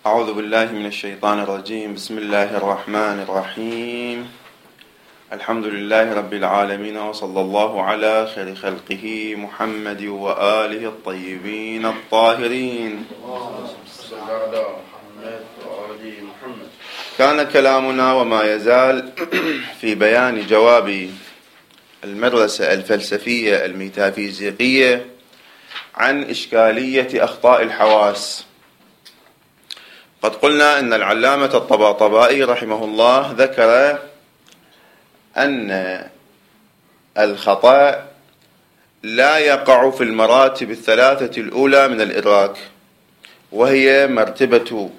أعوذ بالله من الشيطان الرجيم. بسم الله الرحمن الرحيم. الحمد لله رب العالمين، وصلى الله على خير خلقه محمد وآله الطيبين الطاهرين. كان كلامنا وما يزال في بيان جواب المدرسة الفلسفية الميتافيزيقية عن إشكالية أخطاء الحواس. قد قلنا أن العلامة الطباطبائي رحمه الله ذكر أن الخطأ لا يقع في المراتب الثلاثة الأولى من الإدراك، وهي مرتبة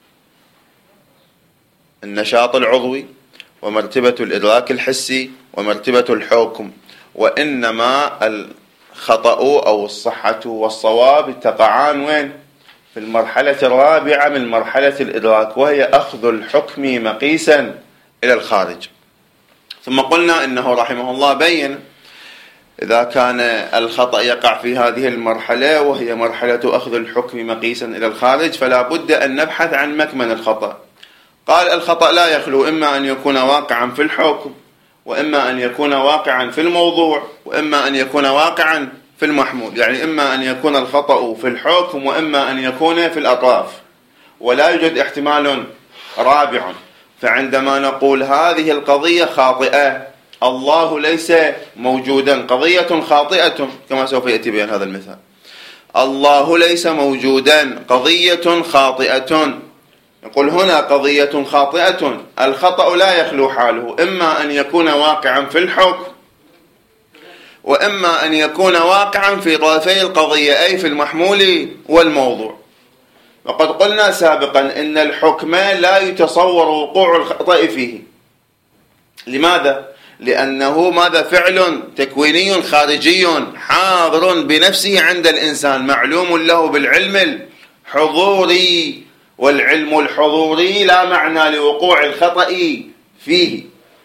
النشاط العضوي، ومرتبة الإدراك الحسي، ومرتبة الحكم. وإنما الخطأ أو الصحة والصواب تقعان وين؟ في المرحلة الرابعة من مرحلة الإدراك، وهي أخذ الحكم مقيسا إلى الخارج. ثم قلنا إنه رحمه الله بين إذا كان الخطأ يقع في هذه المرحلة وهي مرحلة أخذ الحكم مقيسا إلى الخارج، فلا بد أن نبحث عن مكمن الخطأ. قال الخطأ لا يخلو إما أن يكون واقعا في الحكم، وإما أن يكون واقعا في الموضوع، وإما أن يكون واقعا في المحمول. يعني إما أن يكون الخطأ في الحكم، وإما أن يكون في الأطراف، ولا يوجد احتمال رابع. فعندما نقول هذه القضية خاطئة، الله ليس موجودا، قضية خاطئة، كما سوف يأتي بيان هذا المثال. الله ليس موجودا، قضية خاطئة. يقول هنا قضية خاطئة، الخطأ لا يخلو حاله إما أن يكون واقعا في الحكم، وإما أن يكون واقعا في طرفي القضية، أي في المحمول والموضوع. وقد قلنا سابقا إن الحكم لا يتصور وقوع الخطأ فيه. لماذا؟ لأنه ماذا؟ فعل تكويني خارجي حاضر بنفسه عند الإنسان، معلوم له بالعلم الحضوري، والعلم الحضوري لا معنى لوقوع الخطأ فيه.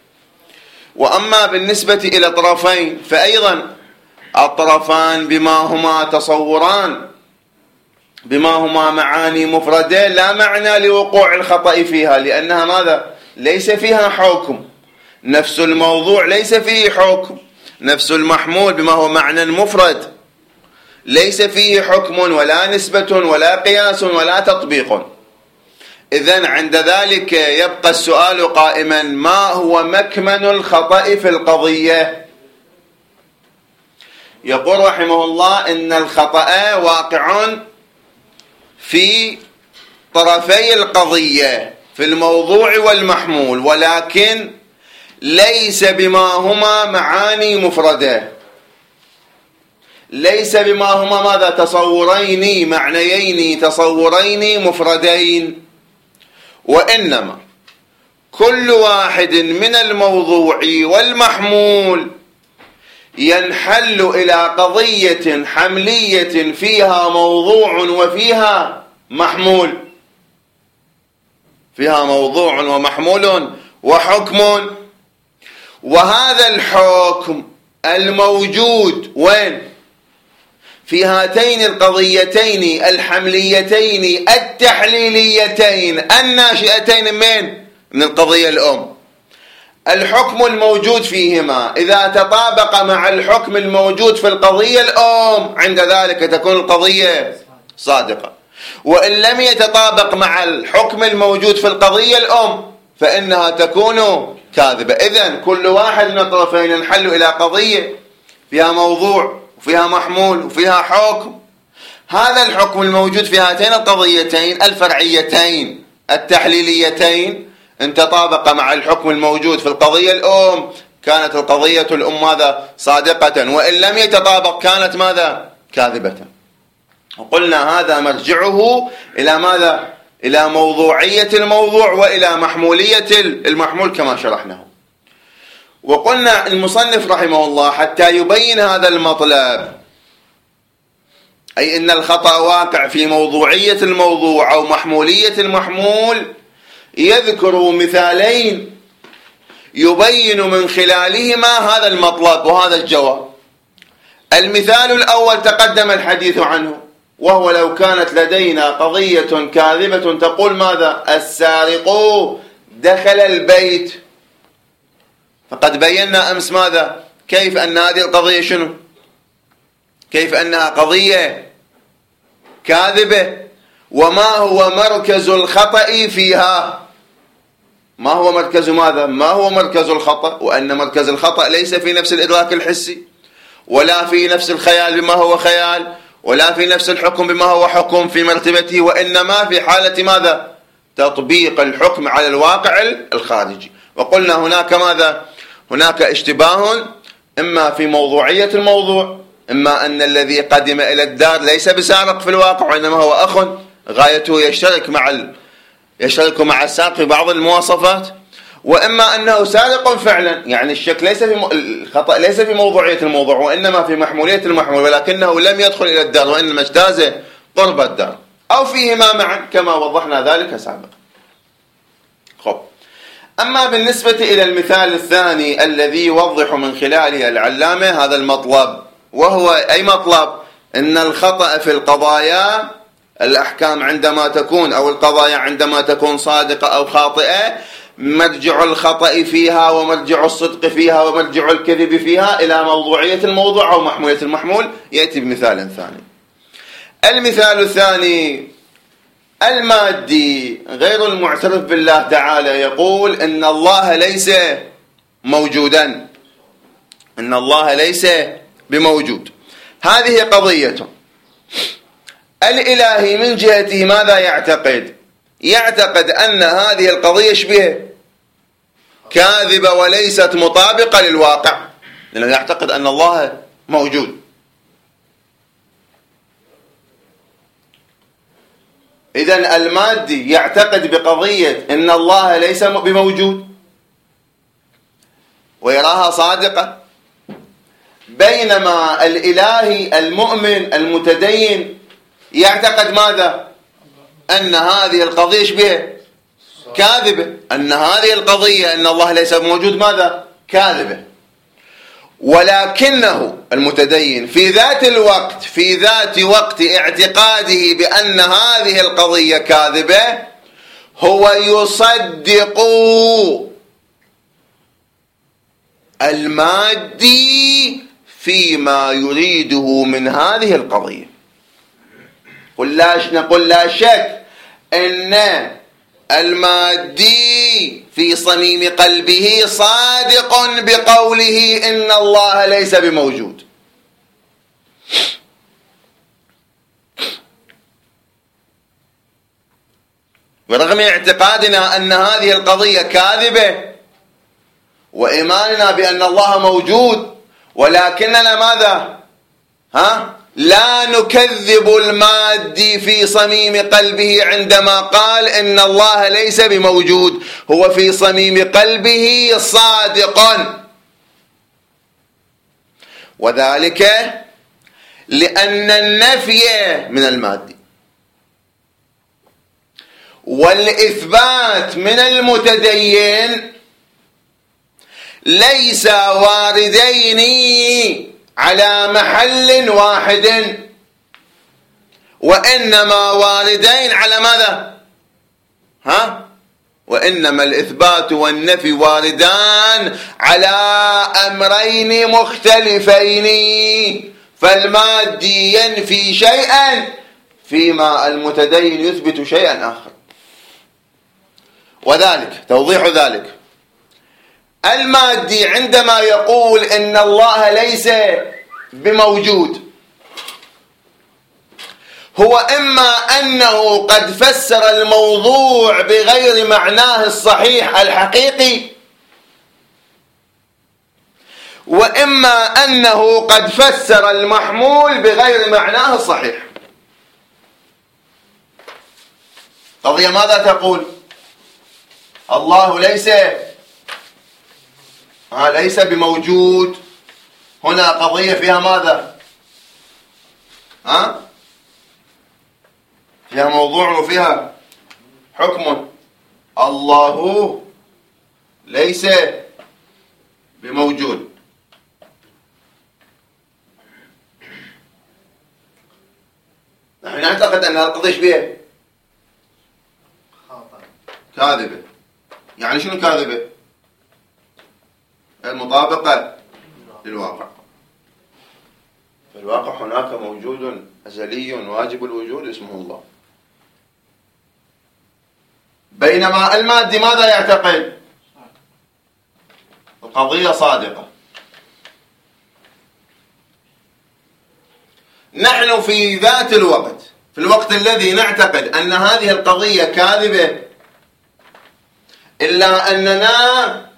وأما بالنسبة إلى طرفين فأيضا الطرفان بما هما تصوران، بما هما معاني مفردين، لا معنى لوقوع الخطأ فيها، لأنها ماذا؟ ليس فيها حكم. نفس الموضوع ليس فيه حكم، نفس المحمول بما هو معنى مفرد ليس فيه حكم ولا نسبة ولا قياس ولا تطبيق. إذن عند ذلك يبقى السؤال قائما: ما هو مكمن الخطأ في القضية؟ يقول رحمه الله إن الخطأ واقع في طرفي القضية، في الموضوع والمحمول، ولكن ليس بما هما معاني مفردة، ليس بما هما ماذا؟ تصورين معنيين، تصورين مفردين. وإنما كل واحد من الموضوع والمحمول ينحل إلى قضية حملية فيها موضوع وفيها محمول، فيها موضوع ومحمول وحكم. وهذا الحكم الموجود وين؟ في هاتين القضيتين الحمليتين التحليليتين الناشئتين من القضية الأم. الحكم الموجود فيهما إذا تطابق مع الحكم الموجود في القضية الأم، عند ذلك تكون القضية صادقة. وإن لم يتطابق مع الحكم الموجود في القضية الأم فإنها تكون كاذبة. إذن كل واحد من الطرفين ينحل إلى قضية فيها موضوع وفيها محمول وفيها حكم. هذا الحكم الموجود في هاتين القضيتين الفرعيتين التحليليتين إن تطابق مع الحكم الموجود في القضية الأم كانت القضية الأم ماذا؟ صادقة، وإن لم يتطابق كانت ماذا؟ كاذبة. وقلنا هذا مرجعه إلى ماذا؟ إلى موضوعية الموضوع وإلى محمولية المحمول كما شرحناه. وقلنا المصنف رحمه الله حتى يبين هذا المطلب، أي أن الخطأ واقع في موضوعية الموضوع أو محمولية المحمول، يذكر مثالين يبين من خلالهما هذا المطلب وهذا الجواب. المثال الأول تقدم الحديث عنه، وهو لو كانت لدينا قضية كاذبة تقول ماذا؟ السارق دخل البيت. فقد بينا أمس ماذا؟ كيف أن هذه القضية شنو؟ كيف أنها قضية كاذبة، وما هو مركز الخطأ فيها؟ ما هو مركز ماذا؟ ما هو مركز الخطأ؟ وأن مركز الخطأ ليس في نفس الإدراك الحسي، ولا في نفس الخيال بما هو خيال، ولا في نفس الحكم بما هو حكم في مرتبته، وإنما في حالة ماذا؟ تطبيق الحكم على الواقع الخارجي. وقلنا هناك ماذا؟ هناك اشتباه إما في موضوعية الموضوع، إما أن الذي قدم إلى الدار ليس بسارق في الواقع، وإنما هو أخ غايته يشترك مع السارق في بعض المواصفات، وإما أنه سارق فعلا، يعني الشك ليس في الخطأ ليس في موضوعية الموضوع، وإنما في محمولية المحمول، ولكنه لم يدخل إلى الدار وإنما اجتاز قرب الدار، أو فيهما معا كما وضحنا ذلك سابقا. خب، أما بالنسبة إلى المثال الثاني الذي يوضح من خلاله العلامة هذا المطلب، وهو أي مطلب؟ إن الخطأ في القضايا، الأحكام عندما تكون أو القضايا عندما تكون صادقة أو خاطئة، مرجع الخطأ فيها ومرجع الصدق فيها ومرجع الكذب فيها إلى موضوعية الموضوع أو محمولية المحمول. يأتي بمثال ثاني. المثال الثاني المادي غير المعترف بالله تعالى، يقول إن الله ليس موجودا، إن الله ليس بموجود. هذه قضية. الإلهي من جهته ماذا يعتقد؟ يعتقد أن هذه القضية شبه كاذبة وليست مطابقة للواقع، لأنه يعتقد أن الله موجود. إذن المادي يعتقد بقضية أن الله ليس بموجود ويراها صادقة، بينما الإلهي المؤمن المتدين يعتقد ماذا؟ أن هذه القضية شبه كاذبة، أن هذه القضية أن الله ليس موجود ماذا؟ كاذبة. ولكنه المتدين في ذات وقت اعتقاده بأن هذه القضية كاذبة هو يصدق المادي فيما يريده من هذه القضية. نقول لا شك أن المادي في صميم قلبه صادق بقوله إن الله ليس بموجود، ورغم اعتقادنا أن هذه القضية كاذبة وإيماننا بأن الله موجود، ولكننا ماذا؟ لا نكذب المادي في صميم قلبه عندما قال إن الله ليس بموجود، هو في صميم قلبه صادق. وذلك لأن النفي من المادي والإثبات من المتدين ليس واردين على محل واحد، وإنما واردين على ماذا؟ وإنما الإثبات والنفي واردان على أمرين مختلفين، فالمادي ينفي شيئا فيما المتدين يثبت شيئا آخر. وذلك توضيح ذلك، المادي عندما يقول إن الله ليس بموجود هو إما أنه قد فسر الموضوع بغير معناه الصحيح الحقيقي، وإما أنه قد فسر المحمول بغير معناه الصحيح. قضية ماذا تقول؟ الله ليس بموجود. هنا قضية فيها ماذا؟ فيها موضوع وفيها حكم. الله ليس بموجود. نحن نعتقد أن القضية ايش بها؟ كاذبة. يعني شنو كاذبة؟ المطابقة للواقع. في الواقع هناك موجود أزلي واجب الوجود اسمه الله، بينما المادي ماذا يعتقد؟ القضية صادقة. نحن في ذات الوقت، في الوقت الذي نعتقد أن هذه القضية كاذبة، إلا أننا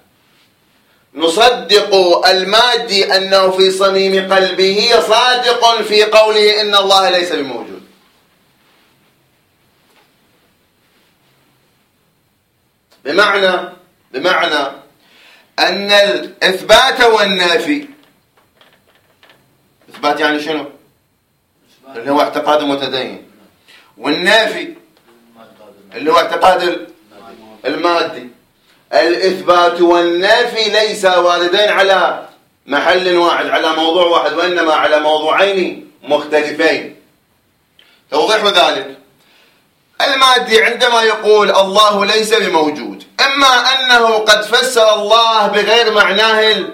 نصدق المادي أنه في صميم قلبه صادق في قوله إن الله ليس بموجود. بمعنى أن الإثبات والنافي، إثبات يعني شنو؟ اللي هو اعتقاد المتدين، والنافي اللي هو اعتقاد المادي. الإثبات والنافي ليس واردين على محل واحد، على موضوع واحد، وإنما على موضوعين مختلفين. توضيح ذلك: المادي عندما يقول الله ليس بموجود، إما أنه قد فسر الله بغير معناه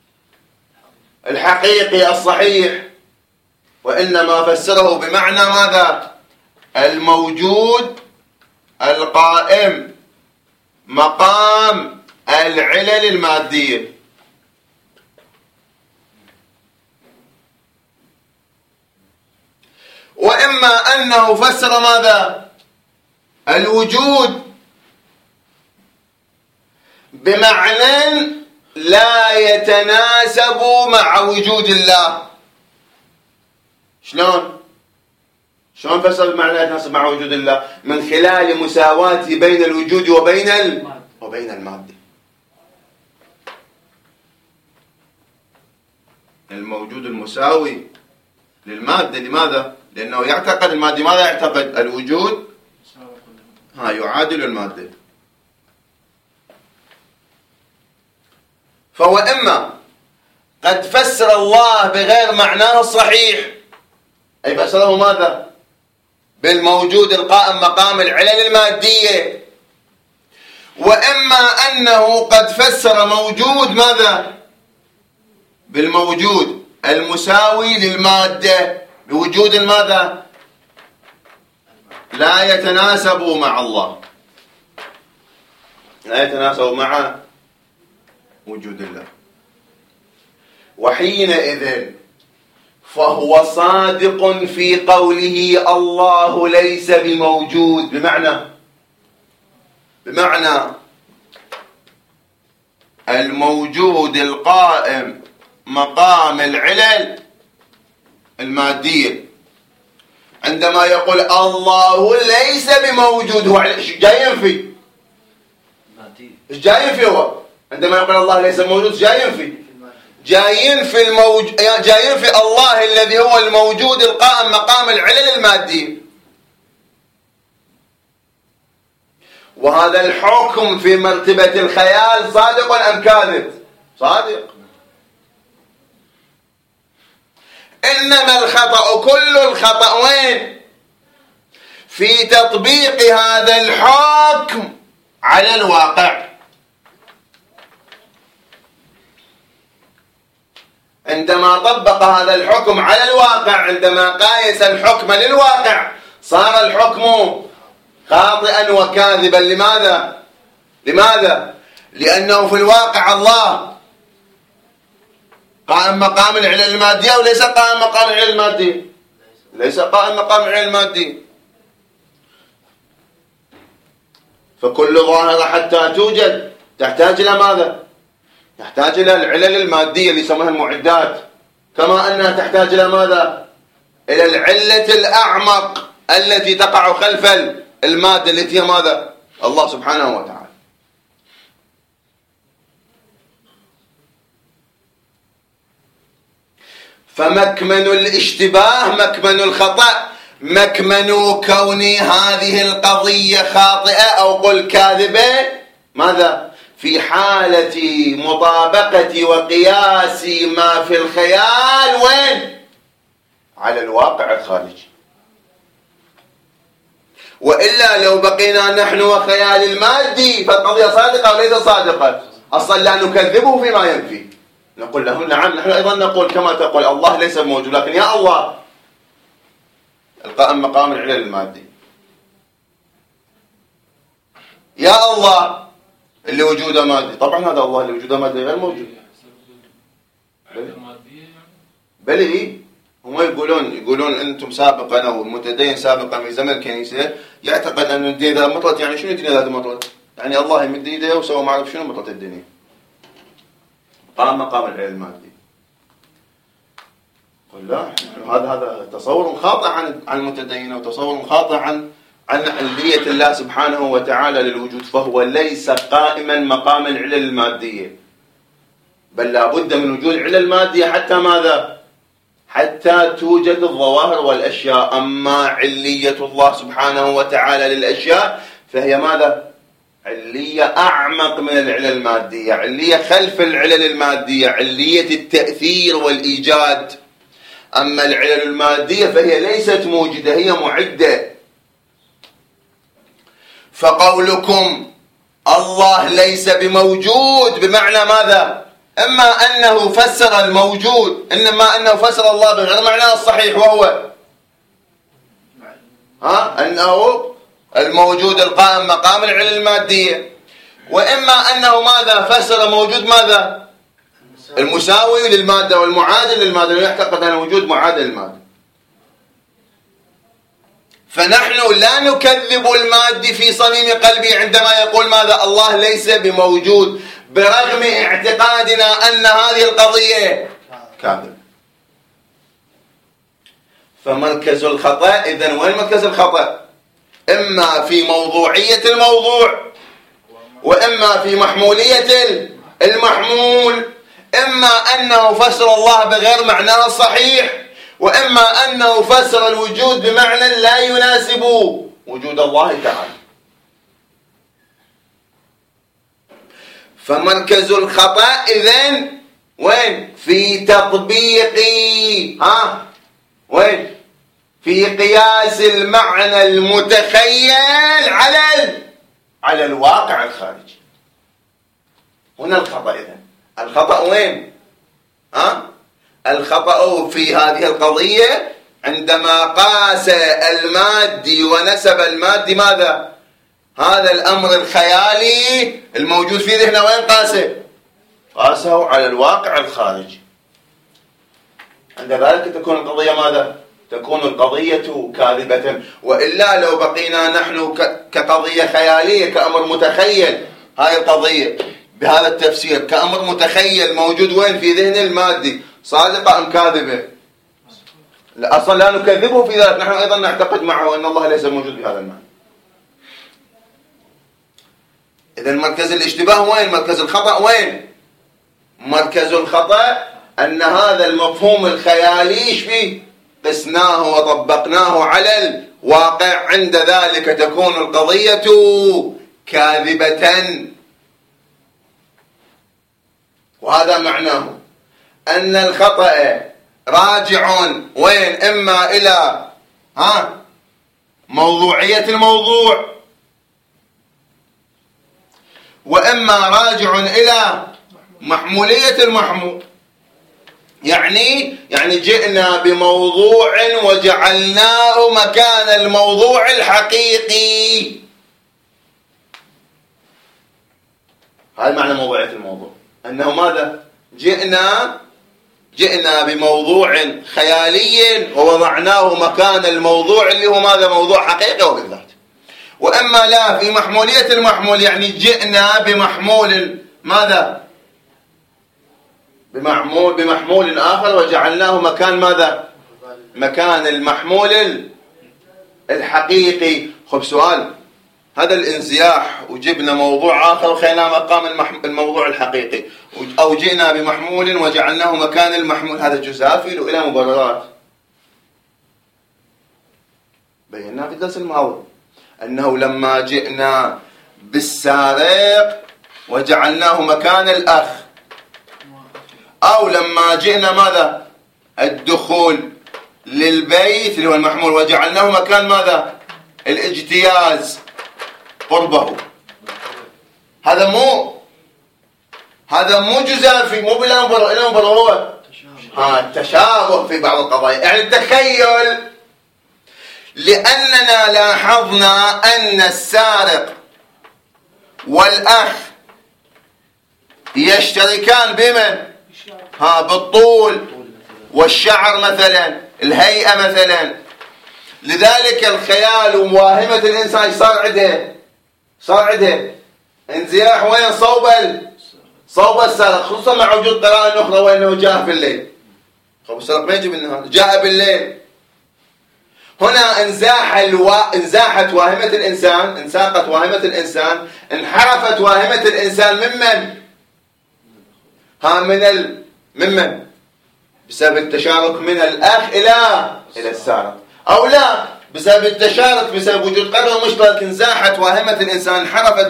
الحقيقي الصحيح، وإنما فسره بمعنى ماذا؟ الموجود القائم مقام العلل المادية. وإما أنه فسر ماذا؟ الوجود بمعنى لا يتناسب مع وجود الله. شلون فسر بمعنى لا يتناسب مع وجود الله؟ من خلال مساواته بين الوجود وبين المادة. الموجود المساوي للمادة. لماذا؟ لأنه يعتقد المادة ماذا يعتقد؟ الوجود يعادل المادة. فهو إما قد فسر الله بغير معناه الصحيح، أي فسره ماذا؟ بالموجود القائم مقام العلل المادية، وإما أنه قد فسر موجود ماذا؟ بالموجود المساوي للمادة، بوجود ماذا؟ لا يتناسب مع الله، لا يتناسب مع وجود الله. وحينئذ فهو صادق في قوله الله ليس بموجود، بمعنى الموجود القائم مقام العلل المادية. عندما يقول الله ليس بموجود، هو جاي ينفي. ايش جاي ينفي؟ هو عندما يقول الله ليس موجود جاي ينفي، جاي ينفي الله الذي هو الموجود القائم مقام العلل المادية. وهذا الحكم في مرتبة الخيال صادق أم كاذب؟ صادق. إنما الخطأ، كل الخطأ وين؟ في تطبيق هذا الحكم على الواقع. عندما طبق هذا الحكم على الواقع، عندما قايس الحكم للواقع، صار الحكم خاطئا وكاذبا. لماذا؟ لأنه في الواقع الله قائم مقام العلل المادية وليس قائم مقام العلل المادية، ليس قائم مقام العلل المادية. فكل ظاهرة حتى توجد تحتاج إلى ماذا؟ تحتاج إلى العلل المادية اللي يسمونها المعدات، كما أنها تحتاج إلى ماذا؟ إلى العلة الأعمق التي تقع خلف المادة التي هي ماذا؟ الله سبحانه وتعالى. فمكمن الاشتباه، مكمن الخطأ، مكمن كون هذه القضية خاطئة أو قل كاذبة، ماذا؟ في حالة مطابقة وقياس ما في الخيال وين؟ على الواقع الخارجي. وإلا لو بقينا نحن وخيال المادي فالقضية صادقة وليس صادقة. أصلا لا نكذبه فيما ينفي، نقول له نعم، نحن أيضا نقول كما تقول الله ليس موجود، لكن يا الله القائم مقام العلل المادي، يا الله اللي وجوده مادي. طبعا هذا الله اللي وجوده مادي غير موجود. بل هم يقولون أنتم سابقا أو المتدين سابقا في زمن الكنيسة يعتقد أن الدين إذا مطلت، يعني شنو الدين إذا مطلت؟ يعني الله يمد يده وسوى ما أعرف شنو مطلت الدنيا. قام مقام العلل المادي. قل لا، هذا تصور خاطئ عن المتدين، وتصور خاطئ عن علية الله سبحانه وتعالى للوجود، فهو ليس قائما مقام العلل المادية، بل لا بد من وجود علل مادية حتى ماذا؟ حتى توجد الظواهر والأشياء. أما علية الله سبحانه وتعالى للأشياء فهي ماذا؟ علية أعمق من العلل المادية، علية خلف العلل المادية، علية التأثير والإيجاد. أما العلل المادية فهي ليست موجودة، هي معدة. فقولكم الله ليس بموجود بمعنى ماذا؟ إما أنه فسر الموجود، إنما أنه فسر الله بغير معناه الصحيح، وهو أنه الموجود القائم مقام العلل المادية، وإما أنه ماذا؟ فسر موجود ماذا؟ المساوي للمادة والمعادل للمادة، ويعتقد أن الوجود معادل للمادة. فنحن لا نكذب المادي في صميم قلبي عندما يقول ماذا؟ الله ليس بموجود، برغم اعتقادنا أن هذه القضية كاذبة. فمركز الخطأ إذن وين مركز الخطأ؟ إما في موضوعية الموضوع، وإما في محمولية المحمول. إما أنه فسر الله بغير معناه الصحيح، وإما أنه فسر الوجود بمعنى لا يناسب وجود الله تعالى. فمركز الخطأ إذن وين؟ في تطبيق وين؟ في قياس المعنى المتخيل على الواقع الخارجي. هنا الخطأ. إذن الخطأ وين؟ الخطأ في هذه القضية عندما قاس المادي ونسب المادي ماذا؟ هذا الأمر الخيالي الموجود في ذهنه، وين قاسه؟ قاسه على الواقع الخارجي. عند ذلك تكون القضية ماذا؟ تكون القضية كاذبة. وإلا لو بقينا نحن كقضية خيالية، كأمر متخيل، هاي القضية بهذا التفسير كأمر متخيل موجود وين؟ في ذهن المادي، صادقة أم كاذبة؟ أصلا لا نكذبه في ذلك، نحن أيضا نعتقد معه أن الله ليس موجود بهذا المعنى. إذن مركز الاشتباه وين؟ مركز الخطأ وين؟ مركز الخطأ أن هذا المفهوم الخيالي إيش فيه؟ قسناه وطبقناه على الواقع، عند ذلك تكون القضية كاذبة. وهذا معناه أن الخطأ راجع وين؟ إما إلى موضوعية الموضوع، وإما راجع إلى محمولية المحمول. يعني جئنا بموضوع وجعلناه مكان الموضوع الحقيقي. هذا معنى موضوعية الموضوع، أنه ماذا؟ جئنا بموضوع خيالي ووضعناه مكان الموضوع اللي هو ماذا؟ موضوع حقيقي وبالذات. وإما لا، في محمولية المحمول، يعني جئنا بمحمول ماذا؟ بمحمول آخر وجعلناه مكان ماذا؟ مكان المحمول الحقيقي. خب سؤال، هذا الانزياح وجبنا موضوع آخر وخينا مقام الموضوع الحقيقي، أو جئنا بمحمول وجعلناه مكان المحمول، هذا جزافي له إلى مبررات بينا في الدرس الماضي، أنه لما جئنا بالسارق وجعلناه مكان الأخ، أو لما جئنا ماذا؟ الدخول للبيت اللي هو المحمول وجعلناه مكان ماذا؟ الاجتياز قربه، هذا مو جزافي، مو بالأنبر هو التشابه في بعض القضايا. يعني تخيل، لأننا لاحظنا أن السارق والأخ يشتركان بمن؟ بالطول والشعر مثلا، الهيئة مثلا. لذلك الخيال ومواهمة الإنسان صار عده انزياح وين؟ صوب السارق، خصوصا مع وجود قرائن أخرى وأنه جاء في الليل. السارق ما يجي بالنهار، جاء بالليل. هنا انزاحت واهمة الإنسان، انساقت واهمة الإنسان، انحرفت واهمة الإنسان ممن بسبب التشارك من الأخ إلى السارق، أو لا بسبب التشارك بسبب وجود قرن مشترك انزاحت واهمة الإنسان، انحرفت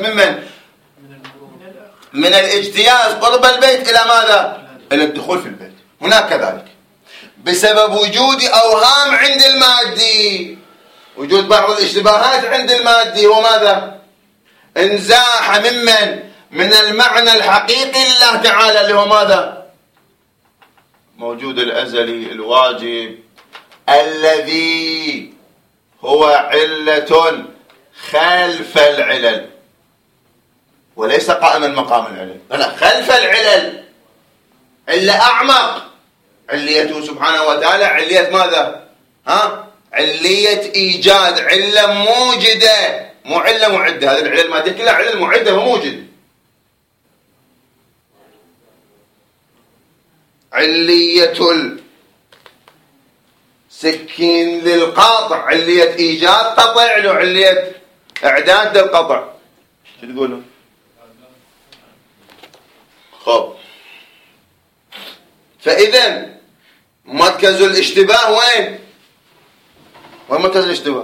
من الاجتياز قرب البيت إلى ماذا؟ إلى الدخول في البيت. هناك كذلك بسبب وجود أوهام عند المادي، وجود بعض الاشتباهات عند المادي، هو ماذا؟ انزاح من المعنى الحقيقي لله تعالى، اللي هو ماذا؟ موجود الأزلي الواجب الذي هو علة خلف العلل، وليس قائما مقام العلل، لا، خلف العلل، علة أعمق، عليته سبحانه وتعالى علية ماذا؟ علية إيجاد، علة موجدة، مو علة معدة. هذه العلل المادية كلها علل معدة وموجدة. علية السكين للقاطع، علية إيجاد قطع له، علية إعداد للقطع. شو تقولوا؟ خب، فإذا مركز الاشتباه وين مركز الاشتباه؟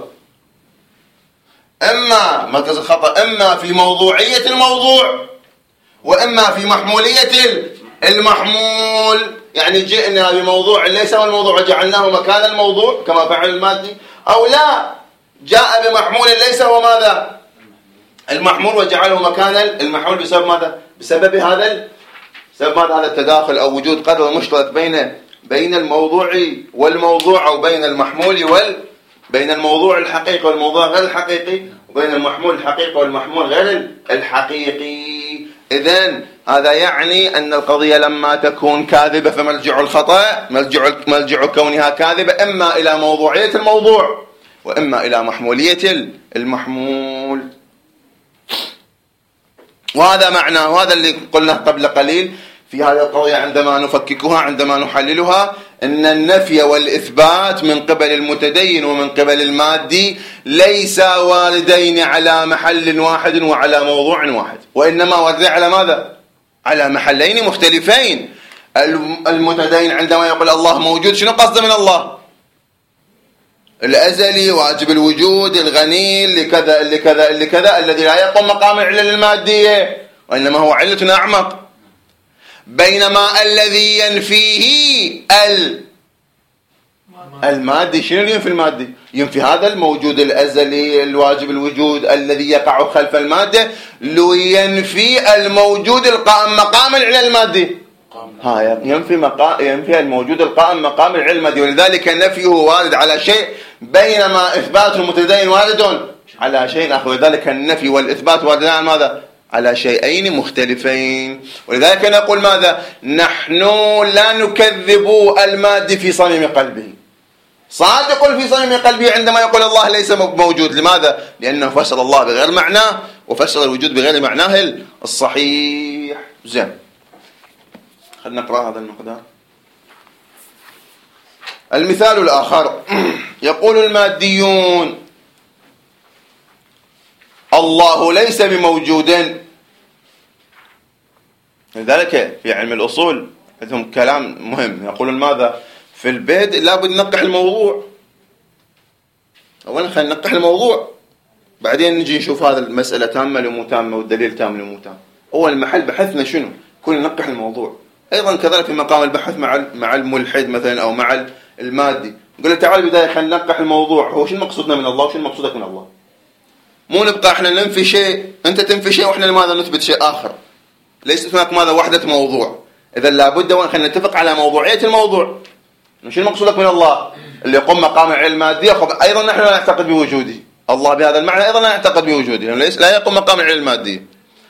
إما مركز الخطأ إما في موضوعية الموضوع، وإما في محمولية المحمول. يعني جئنا بموضوع ليس هو الموضوع وجعلناه مكان الموضوع كما فعل المادي، أو لا، جاء بمحمول ليس هو ماذا؟ المحمول، وجعله مكان المحمول بسبب ماذا؟ بسبب هذا التداخل أو وجود قدر مشترك بين الموضوع والموضوع، أو بين المحمول بين الموضوع الحقيقي والموضوع غير الحقيقي، وبين المحمول الحقيقي والمحمول غير الحقيقي. إذن هذا يعني أن القضية لما تكون كاذبة فمرجع الخطأ، مرجع كونها كاذبة إما إلى موضوعية الموضوع وإما إلى محمولية المحمول. وهذا معناه، وهذا اللي قلناه قبل قليل في هذه القضية عندما نفككها، عندما نحللها، أن النفي والإثبات من قبل المتدين ومن قبل المادي ليس واردين على محل واحد وعلى موضوع واحد، وإنما واردين على ماذا؟ على محلين مختلفين. المتدين عندما يقول الله موجود، شنو قصده من الله؟ الأزلي، واجب الوجود، الغني، اللي كذا الذي لا يقوم مقام العلل المادية، وإنما هو علة أعمق. بينما الذي ينفيه المادي، شنو اللي ينفي المادي؟ ينفي هذا الموجود الأزلي الواجب الوجود الذي يقع خلف المادة، لو ينفي الموجود القائم مقام العلل المادي، ينفي الموجود القائم مقام العلل المادي. ولذلك نفيه وارد على شيء، بينما إثبات المتدين وارد على شيء آخر. ولذلك النفي والإثبات واردان على ماذا؟ على شيئين مختلفين. ولذلك نقول ماذا؟ نحن لا نكذب المادي في صميم قلبه، صادق في صميم قلبه عندما يقول الله ليس موجود. لماذا؟ لأنه فسر الله بغير معناه، وفسر الوجود بغير معناه الصحيح. زين، خلينا نقرأ هذا المقدار. المثال الآخر، يقول الماديون الله ليس بموجود. لذلك في علم الأصول عندهم كلام مهم، يقولون ماذا؟ في البيت لابد ننقح الموضوع. أولا خلينا ننقح الموضوع، بعدين نجي نشوف هذا المسألة تامة لو مو تامة والدليل تام لو مو تام. أول محل بحثنا شنو؟ كل ننقح الموضوع. أيضا كذلك في مقام البحث مع الملحد مثلا أو مع المادي، نقول له تعال بداية خلينا ننقح الموضوع، هو شنو مقصودنا من الله وشنو مقصودك من الله؟ مو نبقى احنا ننفي شيء، انت تنفي شيء واحنا لماذا نثبت شيء اخر. ليست هناك ماذا وحدة موضوع. اذا لابد وان خلينا نتفق على موضوعية الموضوع. شو المقصودك من الله اللي يقوم مقام العلم المادي؟ ايضا نحن لا نعتقد بوجوده. الله بهذا المعنى ايضا لا نعتقد بوجوده، يعني ليس لا يقوم مقام العلم المادي.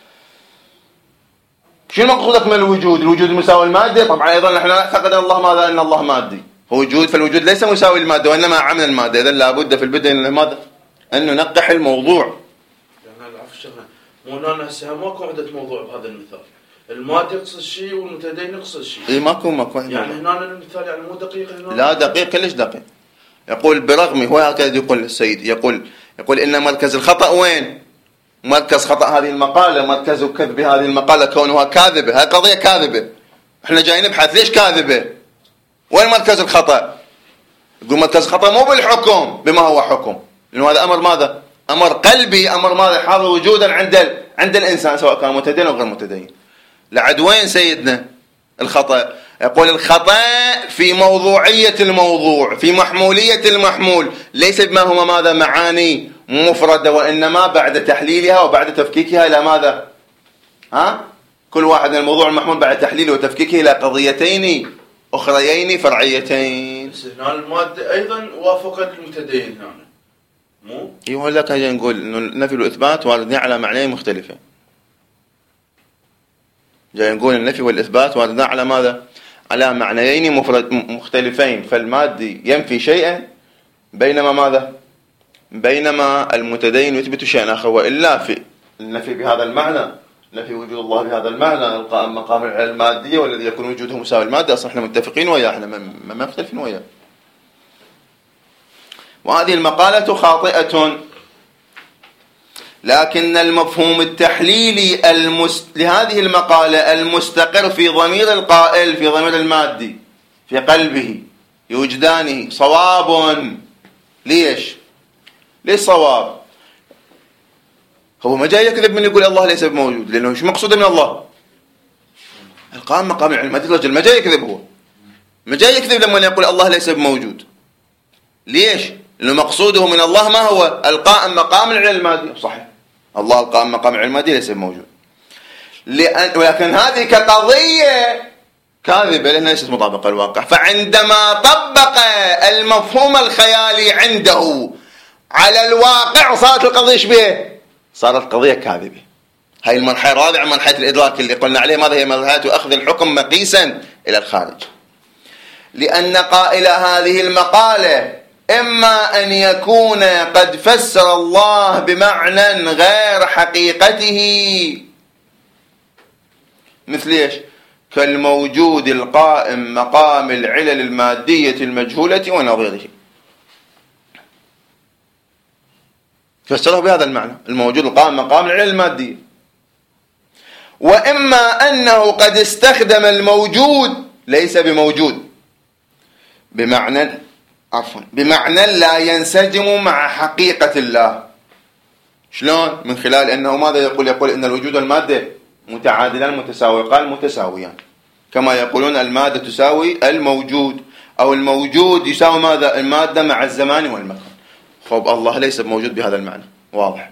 شو المقصودك من الوجود؟ الوجود المساوي المادي؟ طبعا ايضا نحن لا نعتقد ان الله ماذا؟ ان الله مادي. هو وجود، فالوجود ليس مساوي للماده وانما عمل الماده. اذا لابد في البدء ماذا؟ ان ننقح الموضوع. يعني العفو شيخنا، مو انا هسه ماكو وحده موضوع بهذا المثال. المادي يقصد شيء والمتدين يقصد شيء. اي ماكو يعني هنا المثال يعني مو دقيق هنا. لا دقيق، كلش دقيق. يقول برغم، هو هكذا يقول السيد، يقول ان مركز الخطأ وين؟ مركز خطأ هذه المقالة، مركز كذب هذه المقالة كونها كاذبة. هذه قضية كاذبة. احنا جايين نبحث ليش كاذبة؟ وين مركز الخطأ؟ يقول مركز الخطأ مو بالحكم بما هو حكم، لأنه هذا أمر ماذا؟ أمر قلبي، أمر ماذا؟ حاضر وجودا عند الإنسان سواء كان متدين أو غير متدين. لعد وين سيدنا الخطأ؟ يقول الخطأ في موضوعية الموضوع، في محمولية المحمول، ليس بما هو ماذا؟ معاني مفردة، وإنما بعد تحليلها وبعد تفكيكها إلى ماذا؟ كل واحد من الموضوع المحمول بعد تحليله وتفكيكه إلى قضيتين أخريين فرعيتين. هنا المادة أيضا وافقت المتدين هنا، مو؟ يقول لك هجي نقول إنه النفي والإثبات واردين على معنيين مختلفين. جاي نقول النفي والإثبات واردين على ماذا؟ على معنيين مختلفين. فالمادي ينفي شيئا بينما ماذا؟ بينما المتدين يثبت شيئا آخر. وإلا في النفي بهذا المعنى، نفي وجود الله بهذا المعنى، القائم مقام العلم المادية والذي يكون وجوده مساوي المادة، أصلا احنا متفقين وياه، احنا ما مختلفين وياه. وهذه المقالة خاطئة، لكن المفهوم التحليلي لهذه المقالة المستقر في ضمير القائل، في ضمير المادي، في قلبه، في وجدانه، صواب. ليش صواب؟ هو ما جاي يكذب من يقول الله ليس بموجود، لأنه مش مقصود من الله القائم مقام العلم المادي. الرجل ما جاي يكذب، هو ما جاي يكذب لما يقول الله ليس بموجود. ليش؟ لأنه مقصوده من الله ما هو؟ القائم مقام العلم المادي. صحيح، الله القائم مقام العلم المادي ليس بموجود، ولكن هذه كقضية كاذبة لأنها ليست مطابقة للواقع. فعندما طبق المفهوم الخيالي عنده على الواقع صارت القضية شبيه؟ صارت قضية كاذبة. هاي المرحلة الرابعة، مرحلة الإدراك اللي قلنا عليه. ماذا هي؟ مرحلة أخذ الحكم مقيسا إلى الخارج. لأن قائل هذه المقالة إما أن يكون قد فسر الله بمعنى غير حقيقته، مثل إيش؟ كالموجود القائم مقام العلل المادية المجهولة ونظيره. فسره بهذا المعنى، الموجود القائم مقام العلل المادية. وإما أنه قد استخدم الموجود ليس بموجود بمعنى لا ينسجم مع حقيقة الله. شلون؟ من خلال أنه ماذا يقول إن الوجود والمادة متعادلان متساويان متساويان، كما يقولون المادة تساوي الموجود، أو الموجود يساوي ماذا؟ المادة مع الزمان والمكان. خب الله ليس موجود بهذا المعنى، واضح.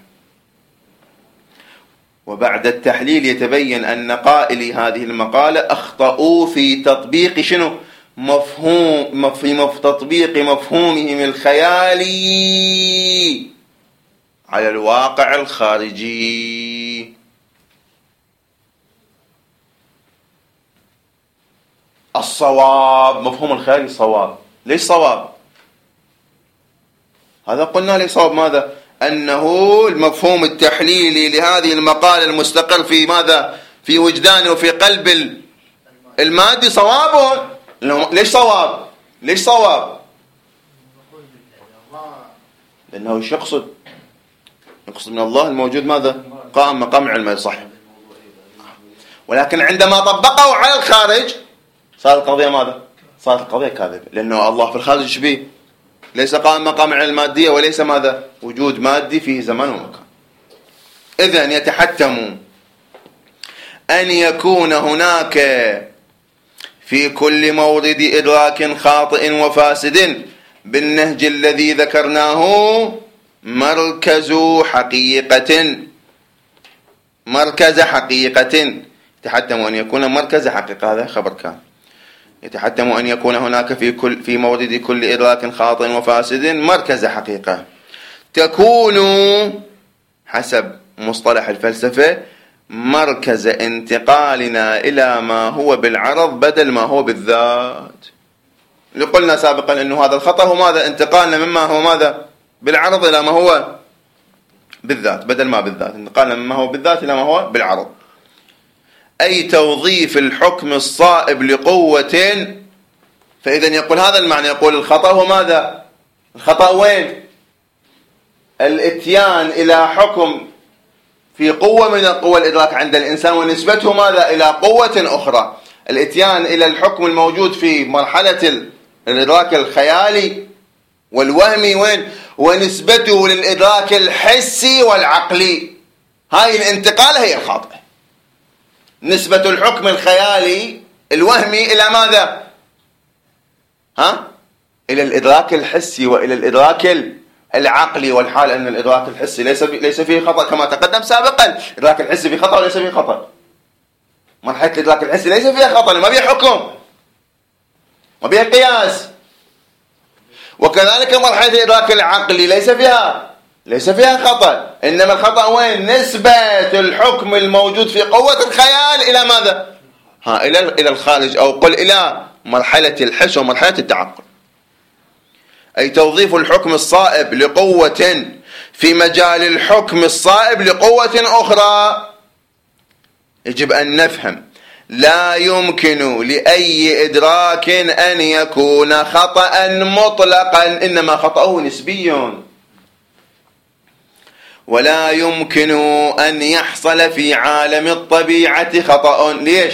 وبعد التحليل يتبين أن قائلي هذه المقالة أخطأوا في تطبيق شنو؟ في تطبيق مفهومهم الخيالي على الواقع الخارجي. الصواب مفهوم الخيالي صواب. ليش صواب؟ هذا قلنا ليش صواب. ماذا؟ أنه المفهوم التحليلي لهذه المقالة المستقر في ماذا؟ في وجدانه وفي قلب المادي صواب. ليش صواب؟ لأنه يقصد من الله الموجود ماذا؟ قائم مقام العلم. صح. ولكن عندما طبقه على الخارج صارت القضية ماذا؟ صارت القضية كاذبة، لأنه الله في الخارج شبيه؟ ليس قائم مقام العلم المادية، وليس ماذا؟ وجود مادي فيه زمان ومكان. إذن يتحتم أن يكون هناك في كل مورد إدراك خاطئ وفاسد بالنهج الذي ذكرناه مركز حقيقة. مركز حقيقة يتحتم أن يكون مركز حقيقة، هذا خبر كان. يتحتم أن يكون هناك في مورد كل إدراك خاطئ وفاسد مركز حقيقة تكون حسب مصطلح الفلسفة مركز انتقالنا إلى ما هو بالعرض بدل ما هو بالذات. اللي قلنا سابقا أنه هذا الخطأ هو ماذا؟ انتقالنا مما هو ماذا؟ بالعرض إلى ما هو بالذات بدل ما بالذات. انتقالنا مما هو بالذات إلى ما هو بالعرض، أي توظيف الحكم الصائب لقوة. فإذا يقول هذا المعنى، يقول الخطأ هو ماذا؟ الخطأ وين؟ الاتيان إلى حكم في قوة من القوى الإدراك عند الإنسان ونسبته ماذا؟ إلى قوة أخرى. الاتيان إلى الحكم الموجود في مرحلة الإدراك الخيالي والوهمي وين؟ ونسبته للإدراك الحسي والعقلي. هاي الانتقال هي الخاطئة. نسبة الحكم الخيالي الوهمي إلى ماذا؟ إلى الإدراك الحسي وإلى الإدراك العقلي. والحال أن الإدراك الحسي ليس فيه خطأ كما تقدم سابقا. الإدراك الحسي فيه خطأ وليس فيه خطأ. مرحلة الإدراك الحسي ليس فيها خطأ، ما فيها حكم، ما فيها قياس. وكذلك مرحلة الإدراك العقلي ليس فيها خطأ. إنما الخطأ وين؟ نسبة الحكم الموجود في قوة الخيال إلى ماذا؟ إلى الخارج، أو قل إلى مرحلة الحس ومرحلة التعقل. أي توظيف الحكم الصائب لقوة في مجال الحكم الصائب لقوة أخرى. يجب أن نفهم لا يمكن لأي إدراك أن يكون خطأ مطلقا، إنما خطأه نسبي. ولا يمكن أن يحصل في عالم الطبيعة خطأ. ليش؟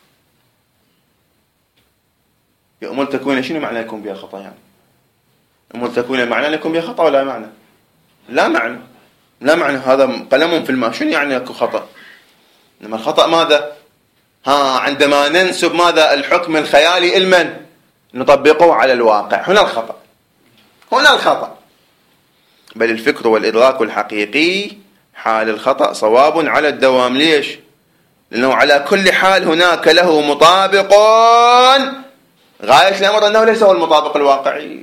يأمل تكون شنو معنى يكون بها خطأ؟ يعني أمل تكون معنى يكون بها خطأ ولا معنى؟ لا معنى. هذا قلم في الماء، شنو يعني يكون خطأ؟ إنما الخطأ ماذا؟ عندما ننسب ماذا؟ الحكم الخيالي المن نطبقه على الواقع. هنا الخطأ. بل الفكر والإدراك الحقيقي حال الخطأ صواب على الدوام. ليش؟ لأنه على كل حال هناك له مطابق. غاية الأمر أنه ليس هو المطابق الواقعي.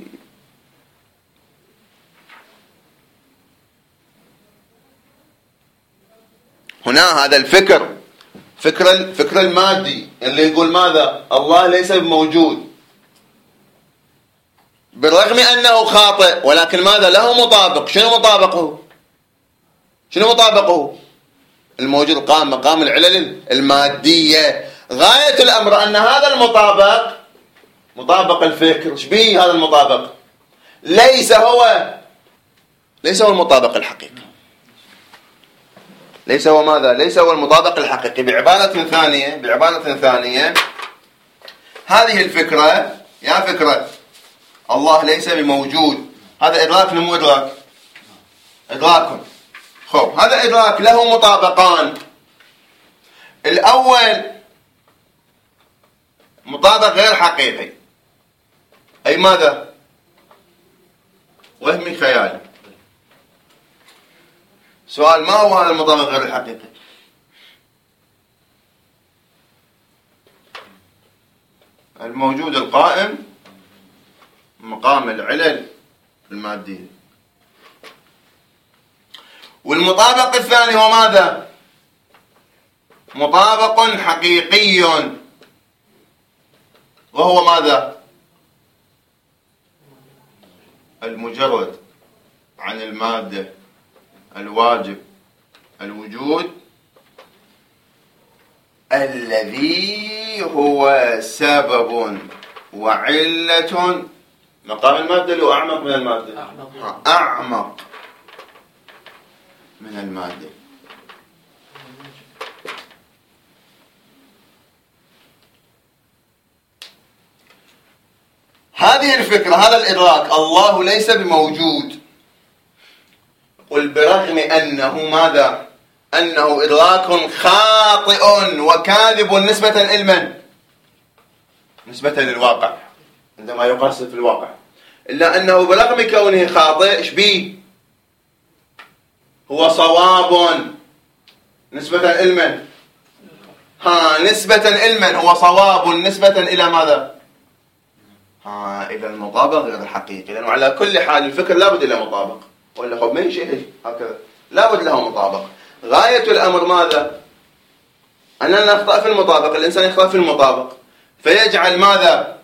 هنا هذا فكر المادي اللي يقول ماذا؟ الله ليس موجود، بالرغم أنه خاطئ، ولكن ماذا؟ له مطابق. شنو مطابقه؟ الموجود قام مقام العلل المادية. غاية الأمر أن هذا المطابق مطابق الفكر. شبيه هذا المطابق؟ ليس هو المطابق الحقيقي. ليس هو ماذا؟ ليس هو المطابق الحقيقي. بعبارة ثانية هذه الفكرة، يا فكرة الله ليس بموجود، هذا إدراك مو إدراك. خب، هذا إدراك له مطابقان. الأول مطابق غير حقيقي، أي ماذا؟ وهمي خيالي. سؤال: ما هو هذا المطابق غير الحقيقي؟ الموجود القائم مقام العلل المادية. والمطابق الثاني هو ماذا؟ مطابق حقيقي، وهو ماذا؟ المجرد عن المادة الواجب الوجود الذي هو سبب وعلة. مقام المادة اللي هو أعمق من المادة، أعمق من المادة. هذه الفكرة، هذا الإدراك، الله ليس بموجود، قل برغم أنه ماذا؟ أنه إدراك خاطئ وكاذب نسبة لمن؟ نسبة للواقع، عندما يقاس في الواقع. إلا أنه برغم كونه خاطئ، شبيه؟ هو صواب نسبة إلى نسبة إلى هو صواب نسبة إلى ماذا؟ إلى المطابق غير الحقيقي، لأنه على كل حال الفكر لابد له مطابق، ولا خب ما هي شيء هكذا لابد له مطابق. غاية الأمر ماذا؟ أننا نخطأ في المطابق، الإنسان يخطأ في المطابق فيجعل ماذا؟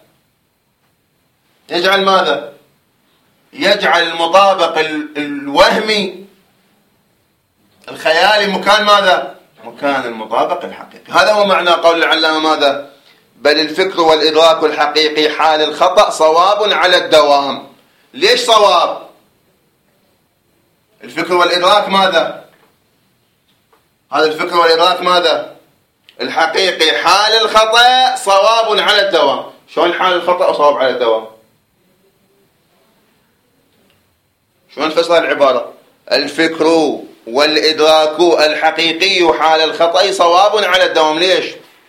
يجعل ماذا؟ يجعل المطابق الوهمي الخيالي مكان ماذا؟ مكان المطابق الحقيقي. هذا هو معنى قول العلامة ماذا؟ بل الفكر والإدراك الحقيقي حال الخطأ صواب على الدوام. ليش صواب؟ الفكر والإدراك ماذا؟ هذا الفكر والإدراك ماذا؟ الحقيقي حال الخطأ صواب على الدوام. شلون حال الخطأ صواب على الدوام؟ شلون نفسر العبارة؟ الفكر والإدراك الحقيقي حال الخطأ صواب على الدوام. ليش؟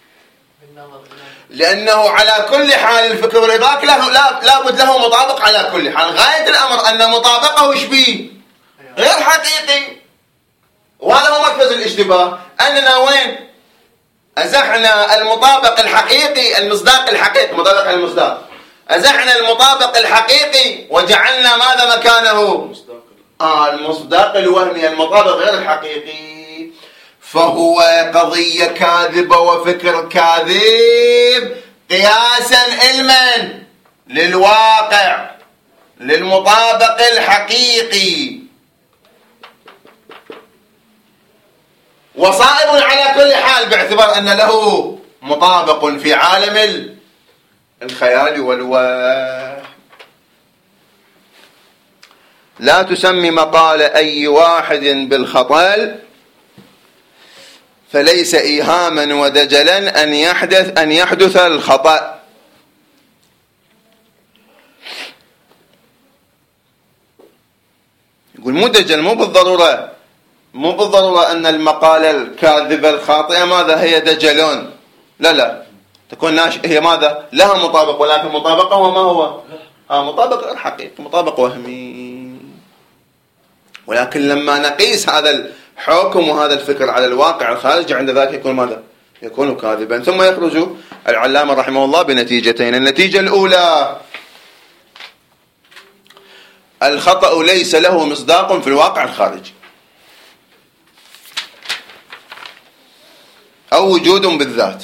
لأنه على كل حال الفكر والإدراك لابد له مطابق على كل حال. غاية الأمر أن مطابقه إيش بيه؟ غير حقيقي. وهذا هو مركز الاشتباه، أننا وين؟ أزحنا المطابق الحقيقي، المصداق الحقيقي، مطابق المصداق، أزحنا المطابق الحقيقي وجعلنا ماذا مكانه؟ المصداق الوهمي، المطابق غير الحقيقي. فهو قضية كاذبة وفكر كاذب قياسا علما للواقع للمطابق الحقيقي، وصائب على كل حال باعتبار أن له مطابق في عالم الخيال والوهم. لا تسمي مقال أي واحد بالخطأ فليس إيهاما ودجلا أن يحدث الخطأ. يقول مو دجل، مو بالضرورة أن المقالة الكاذبة الخاطئة ماذا هي دجلون، لا تكون هي ماذا لها مطابق، ولكن مطابقه هو ما هو مطابق غير حقيقي، مطابق وهمي. ولكن لما نقيس هذا الحكم وهذا الفكر على الواقع الخارجي عند ذلك يكون ماذا؟ يكون كاذبا. ثم يخرج العلامة رحمه الله بنتيجتين. النتيجة الأولى الخطأ ليس له مصداق في الواقع الخارجي أو وجود بالذات.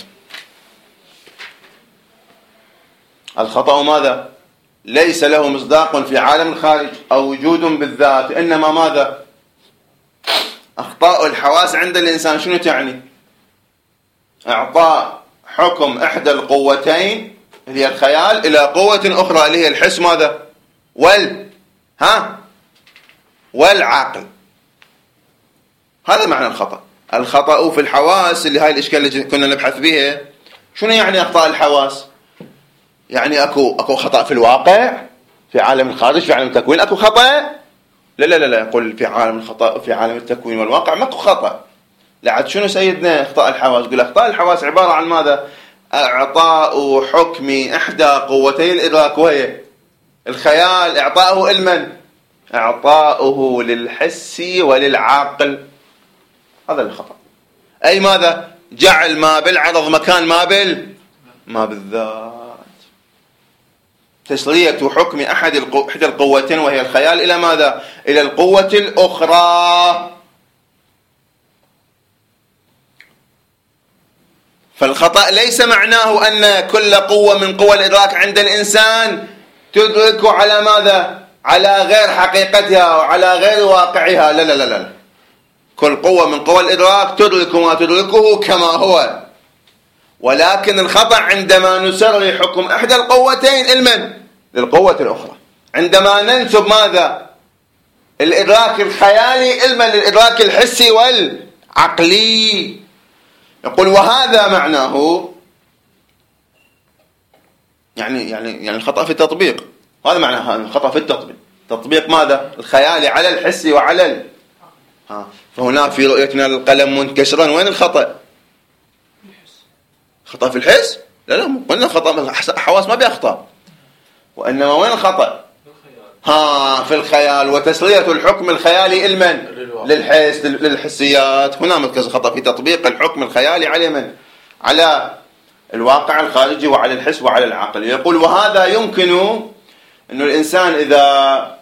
الخطأ ماذا؟ ليس له مصداق في عالم الخارج أو وجود بالذات، إنما ماذا؟ أخطاء الحواس عند الإنسان. شنو تعني؟ إعطاء حكم إحدى القوتين اللي هي الخيال إلى قوة أخرى اللي هي الحس ماذا؟ والعقل. هذا معنى الخطأ. الخطأ في الحواس اللي هاي الإشكال اللي كنا نبحث بها. شنو يعني أخطاء الحواس؟ يعني أكو خطأ في الواقع في عالم الخارج في عالم التكوين أكو خطأ؟ لا يقول في عالم الخطأ في عالم التكوين والواقع ماكو خطأ. لعد شنو سيدنا أخطاء الحواس؟ يقول أخطاء الحواس عبارة عن ماذا؟ إعطاء حكم إحدى قوتي الإدراك وهي الخيال، إعطاؤه لمن؟ إعطاؤه للحس وللعقل. هذا الخطأ. أي ماذا؟ جعل ما بالعرض مكان ما بالذات. تسلية حكم إحدى القوتين وهي الخيال إلى ماذا؟ إلى القوة الأخرى. فالخطأ ليس معناه أن كل قوة من قوى الإدراك عند الإنسان تدرك على ماذا؟ على غير حقيقتها وعلى غير واقعها. لا. كل قوة من قوى الإدراك تدرك ما تدركه كما هو، ولكن الخطأ عندما نسري حكم إحدى القوتين للقوة الأخرى، عندما ننسب ماذا؟ الإدراك الخيالي للإدراك الحسي والعقلي. يقول وهذا معناه يعني الخطأ في التطبيق. هذا معناه الخطأ في التطبيق. تطبيق ماذا؟ الخيالي على الحسي وعلى فهنا في رؤيتنا للقلم منكسرا. وين الخطأ؟ خطأ في الحس؟ لا قلنا خطأ الحواس ما بيخطأ، وإنما وين الخطأ؟ في الخيال وتسلية الحكم الخيالي للحس للحسيات. هنا مركز الخطأ في تطبيق الحكم الخيالي على من؟ على الواقع الخارجي وعلى الحس وعلى العقل. يقول وهذا يمكن أنه الإنسان إذا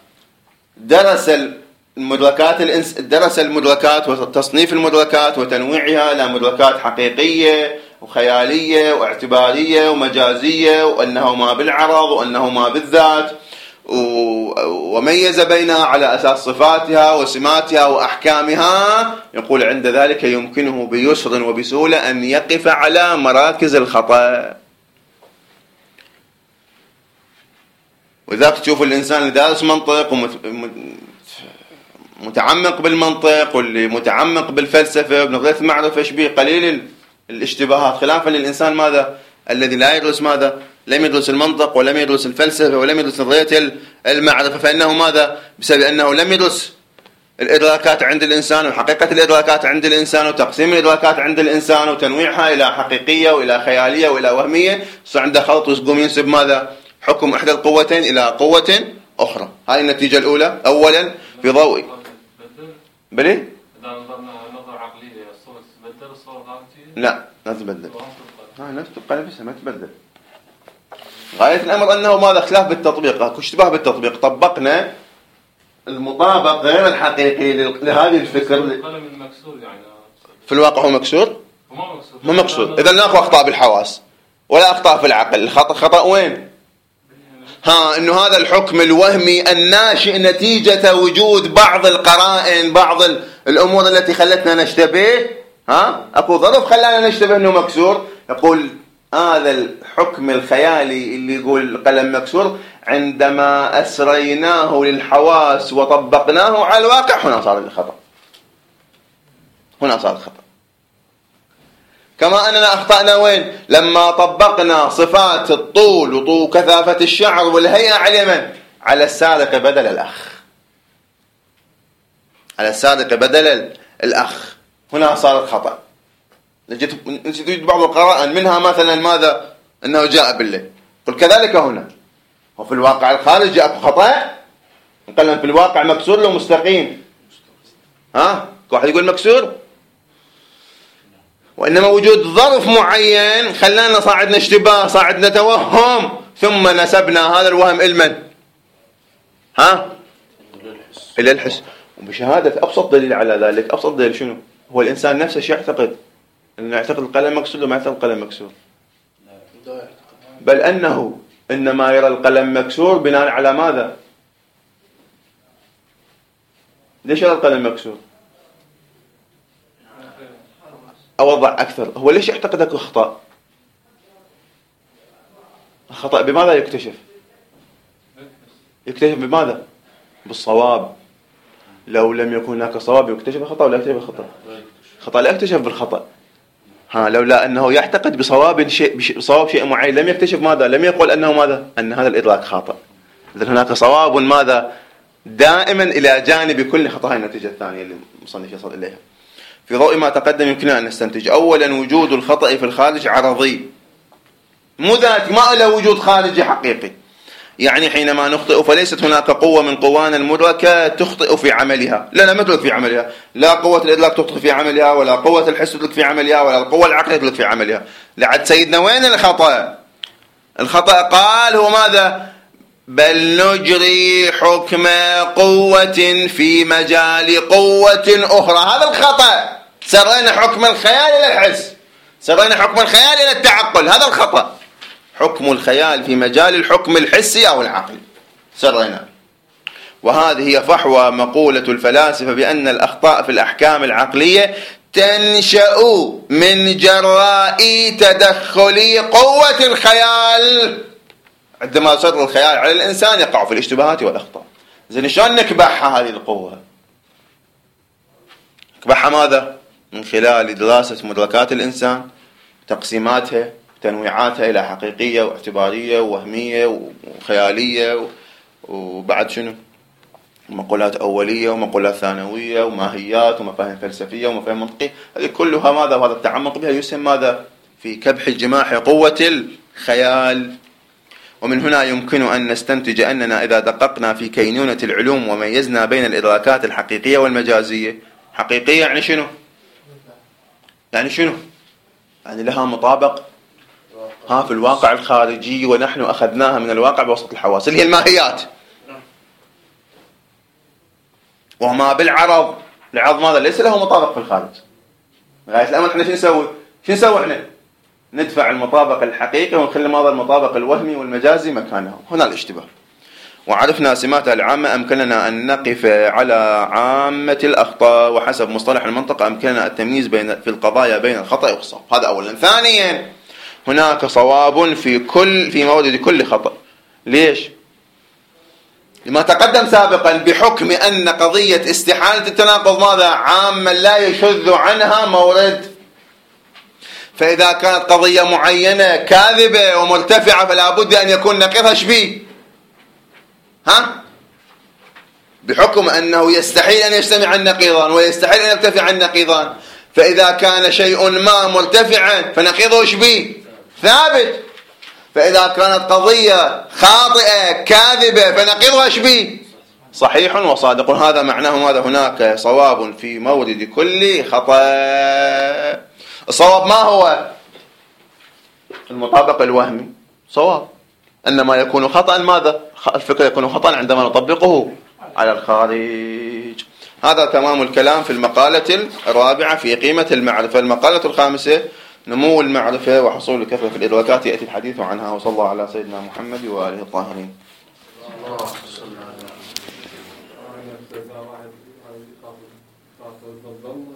درس المدركات وتصنيف المدركات وتنويعها إلى مدركات حقيقية وخيالية واعتبارية ومجازية، وأنه ما بالعرض وأنه ما بالذات، وميز بينها على أساس صفاتها وسماتها وأحكامها، يقول عند ذلك يمكنه بيسر وبسهولة أن يقف على مراكز الخطأ. وإذا تشوف الإنسان اللي دارس منطق ومتعمق بالمنطق واللي متعمق بالفلسفة وبنظرية المعرفة ايش بيه؟ قليل الاشتباهات، خلافا للإنسان ماذا؟ الذي لا يدرس ماذا؟ لم يدرس المنطق ولم يدرس الفلسفة ولم يدرس نظرية المعرفة، فإنه ماذا؟ بسبب أنه لم يدرس الإدراكات عند الإنسان وحقيقة الإدراكات عند الإنسان وتقسيم الإدراكات عند الإنسان وتنويعها إلى حقيقية وإلى خيالية وإلى وهمية، صار عنده خلط ويقوم ينسب ماذا؟ حكم إحدى القوتين إلى قوة أخرى. هاي النتيجة الأولى أولا في ضوء بلي؟ إذا نظر عقلية الصورة تتبدل الصورة خارجية؟ لا تتبدل، هاي نفس تبقى نفسها ما تتبدل. غاية الأمر أنه ماذا؟ خلاف بالتطبيق، اكو اشتباه بالتطبيق. طبقنا المطابق غير الحقيقي لهذه الفكر. القلم المكسور يعني في الواقع هو مكسور؟ ما مكسور. إذا ناخذ أخطاء بالحواس ولا أخطاء في العقل. الخطأ وين؟ إنه هذا الحكم الوهمي الناشئ نتيجة وجود بعض القرائن، بعض الأمور التي خلتنا نشتبه. أكو ظرف خلانا نشتبه أنه مكسور. يقول هذا الحكم الخيالي اللي يقول القلم مكسور عندما أسريناه للحواس وطبقناه على الواقع هنا صار الخطأ. هنا صار الخطأ. كما أننا أخطأنا وين؟ لما طبقنا صفات الطول وكثافة الشعر والهيئة على من؟ على السارق بدل الأخ. على السارق بدل الأخ. هنا صار الخطأ. نجد بعض القرائن منها مثلا ماذا؟ أنه جاء بالليل. قل كذلك هنا. وفي الواقع الخارجي أكو خطأ. نقلنا في الواقع مكسور لو مستقيم. واحد يقول مكسور. وإنما وجود ظرف معين خلانا صاعدنا اشتباه، صاعدنا توهم، ثم نسبنا هذا الوهم إلمن؟ إلى الحس. وبشهادة أبسط دليل على ذلك، أبسط دليل شنو؟ هو الإنسان نفسه شو يعتقد؟ أنه يعتقد القلم مكسور وما يعتقد القلم مكسور، بل أنه إنما يرى القلم مكسور بناء على ماذا؟ ليش يرى القلم مكسور؟ أوضح أكثر، هو ليش يعتقد أكو خطأ؟ الخطأ بماذا يكتشف؟ يكتشف بماذا؟ بالصواب. لو لم يكن هناك صواب يكتشف الخطأ ولا يكتشف الخطأ؟ خطأ لا يكتشف بالخطأ. لولا أنه يعتقد بصواب شيء معين لم يكتشف ماذا؟ لم يقول أنه ماذا؟ أن هذا الإدراك خاطئ. إذن هناك صواب ماذا؟ دائما إلى جانب كل خطأ. النتيجة الثانية اللي المصنف يصل إليها في ضوء ما تقدم يمكن أن نستنتج أولا وجود الخطأ في الخارج عرضي مو ذاتي، ما له وجود خارجي حقيقي. يعني حينما نخطئ فليست هناك قوة من قوانا المدركة تخطئ في عملها، لا مدرك في عملها، لا قوة الإدراك تخطئ في عملها، ولا قوة الحس تدرك في عملها، ولا القوة العقلية تدرك في عملها. لعد سيدنا وين الخطأ؟ الخطأ قال هو ماذا؟ بل نجري حكم قوة في مجال قوة أخرى. هذا الخطأ. سرينا حكم الخيال إلى الحس، سرينا حكم الخيال إلى التعقل. هذا الخطأ. حكم الخيال في مجال الحكم الحسي أو العقلي سرينا. وهذه هي فحوى مقولة الفلاسفة بأن الأخطاء في الأحكام العقلية تنشأ من جراء تدخل قوة الخيال. عندما يسيطر الخيال على الإنسان يقع في الاشتباهات والأخطاء. زين شلون نكبحها هذه القوة؟ نكبحها ماذا؟ من خلال دراسة مدركات الإنسان، تقسيماتها، تنويعاتها إلى حقيقية واعتبارية ووهمية وخيالية، وبعد شنو؟ مقولات أولية ومقولات ثانوية وماهيات ومفاهيم فلسفية ومفاهيم منطقية. هذه كلها ماذا؟ وهذا التعمق بها يسمى ماذا؟ في كبح الجماح قوة الخيال. ومن هنا يمكن أن نستنتج أننا إذا دققنا في كينونة العلوم وميزنا بين الإدراكات الحقيقية والمجازية حقيقية يعني شنو؟ يعني شنو؟ يعني لها مطابق في الواقع الخارجي، ونحن أخذناها من الواقع بوسط الحواس اللي هي الماهيات. وما بالعرض، العرض ماذا؟ ليس له مطابق في الخارج. غاية الأمر احنا شو نسوي احنا؟ ندفع المطابق الحقيقي ونخلي ماذا؟ المطابق الوهمي والمجازي مكانه. هنا الاشتباه. وعرفنا سماتها العامة، أمكننا أن نقف على عامة الأخطاء، وحسب مصطلح المنطقة أمكننا التمييز في القضايا بين الخطأ والصواب. هذا أولا. ثانيا، هناك صواب في مورد كل خطأ. ليش؟ لما تقدم سابقا بحكم أن قضية استحالة التناقض ماذا؟ عامة لا يشذ عنها مورد. فإذا كانت قضية معينة كاذبة ومرتفعة فلا بد أن يكون نقيضها شبيه. بحكم أنه يستحيل أن يجتمع النقيضان ويستحيل أن يرتفع النقيضان، فإذا كان شيء ما مرتفعا فنقيضه شبيه ثابت. فإذا كانت قضية خاطئة كاذبة فنقيضها شبيه صحيح وصادق. هذا معناه ماذا؟ هناك صواب في مورد كل خطأ. الصواب ما هو؟ المطابق الوهمي صواب، أنما يكون خطأ ماذا؟ الفكر يكون خطأ عندما نطبقه على الخارج. هذا تمام الكلام في المقالة الرابعة في قيمة المعرفة. المقالة الخامسة نمو المعرفة وحصول الكثرة في الإدراكات، يأتي الحديث عنها. وصلى الله على سيدنا محمد وآله الطاهرين.